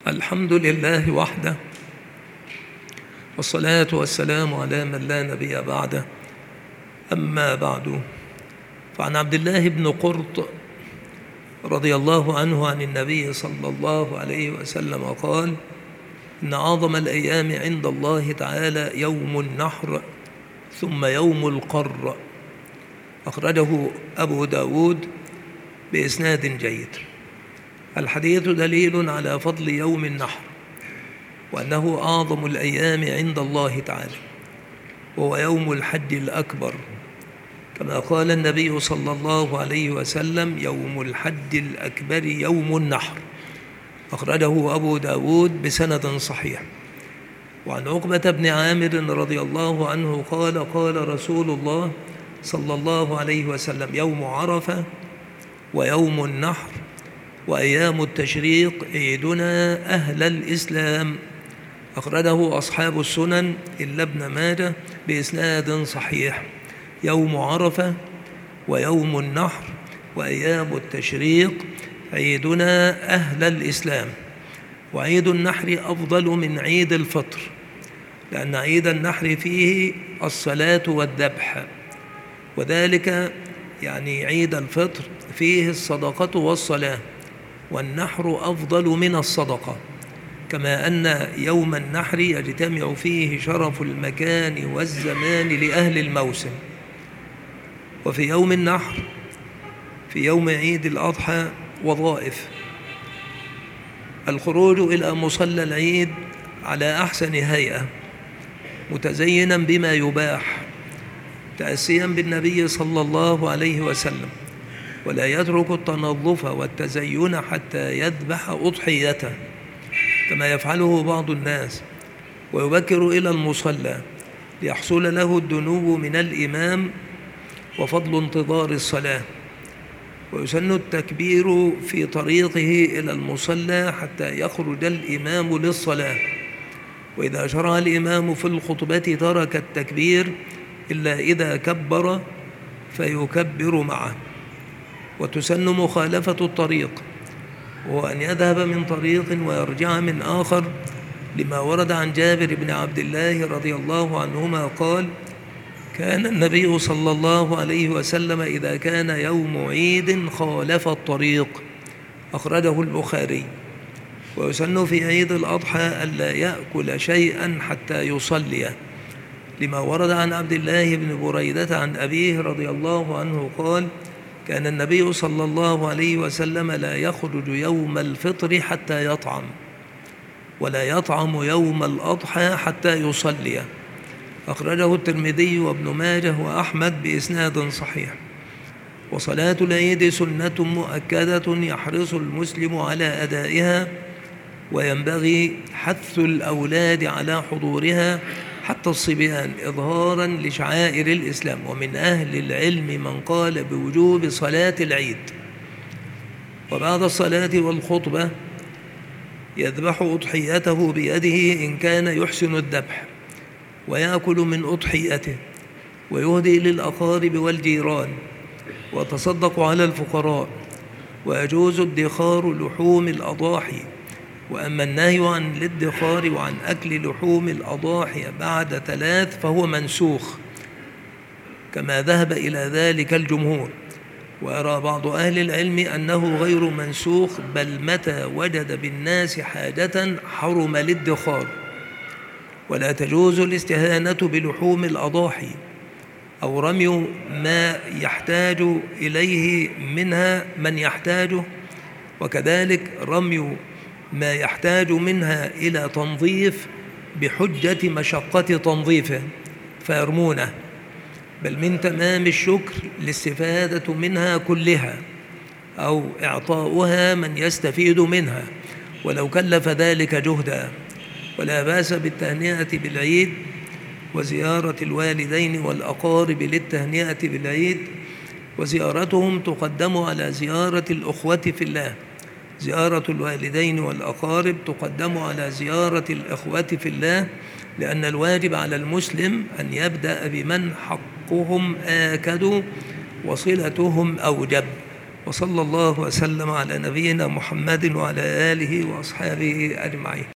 الحمد لله وحده، والصلاة والسلام على من لا نبي بعده. أما بعد، فعن عبد الله بن قرط رضي الله عنه عن النبي صلى الله عليه وسلم قال: إن أعظم الأيام عند الله تعالى يوم النحر ثم يوم القر. أخرجه أبو داود بإسناد جيد. الحديث دليل على فضل يوم النحر، وأنه أعظم الأيام عند الله تعالى، وهو يوم الحج الأكبر، كما قال النبي صلى الله عليه وسلم: يوم الحج الأكبر يوم النحر. أخرجه أبو داود بسند صحيح. وعن عقبة بن عامر رضي الله عنه قال: قال رسول الله صلى الله عليه وسلم: يوم عرفة ويوم النحر وأيام التشريق عيدنا أهل الإسلام. أخرجه أصحاب السنن إلا ابن ماجه بإسناد صحيح. يوم عرفة ويوم النحر وأيام التشريق عيدنا أهل الإسلام. وعيد النحر أفضل من عيد الفطر، لأن عيد النحر فيه الصلاة والذبح، وذلك يعني عيد الفطر فيه الصدقة والصلاة، والنحر أفضل من الصدقة، كما أن يوم النحر يجتمع فيه شرف المكان والزمان لأهل الموسم. وفي يوم النحر في يوم عيد الأضحى وظائف: الخروج إلى مصلى العيد على أحسن هيئة، متزينا بما يباح، تأسيا بالنبي صلى الله عليه وسلم، ولا يترك التنظف والتزين حتى يذبح أضحيته كما يفعله بعض الناس، ويبكر إلى المصلى ليحصل له الدنو من الإمام وفضل انتظار الصلاة. ويسن التكبير في طريقه إلى المصلى حتى يخرج الإمام للصلاة، وإذا شرع الإمام في الخطبة ترك التكبير إلا إذا كبر فيكبر معه. وتسن مخالفة الطريق، وهو أن يذهب من طريق ويرجع من آخر، لما ورد عن جابر بن عبد الله رضي الله عنهما قال: كان النبي صلى الله عليه وسلم إذا كان يوم عيد خالف الطريق. أخرجه البخاري. ويسن في عيد الأضحى ألا يأكل شيئا حتى يصلي، لما ورد عن عبد الله بن بريدة عن أبيه رضي الله عنه قال: كان النبي صلى الله عليه وسلم لا يخرج يوم الفطر حتى يطعم، ولا يطعم يوم الأضحى حتى يصلي. أخرجه الترمذي وابن ماجه وأحمد بإسناد صحيح. وصلاة العيد سنة مؤكدة يحرص المسلم على أدائها، وينبغي حث الأولاد على حضورها حتى الصبيان إظهارا لشعائر الإسلام. ومن أهل العلم من قال بوجوب صلاة العيد، وبعد الصلاة والخطبة يذبح أضحيته بيده إن كان يحسن الذبح، ويأكل من أضحيته، ويهدي للأقارب والجيران، وتصدق على الفقراء. ويجوز ادخار لحوم الأضاحي. وأما النهي عن الادخار وعن أكل لحوم الأضاحي بعد 3 فهو منسوخ، كما ذهب إلى ذلك الجمهور. ويرى بعض أهل العلم أنه غير منسوخ، بل متى وجد بالناس حاجة حرم الادخار. ولا تجوز الاستهانة بلحوم الأضاحي أو رمي ما يحتاج إليه منها من يحتاجه، وكذلك رمي ما يحتاج منها إلى تنظيف بحجة مشقة تنظيفه فيرمونه، بل من تمام الشكر الاستفادة منها كلها أو إعطاؤها من يستفيد منها ولو كلف ذلك جهدا. ولا بأس بالتهنئة بالعيد وزيارة الوالدين والأقارب للتهنئة بالعيد، وزيارتهم تقدم على زيارة الأخوة في الله. زيارة الوالدين والأقارب تقدم على زيارة الأخوة في الله، لأن الواجب على المسلم أن يبدأ بمن حقهم آكد وصلتهم أوجب. وصلى الله وسلم على نبينا محمد وعلى آله وأصحابه أجمعين.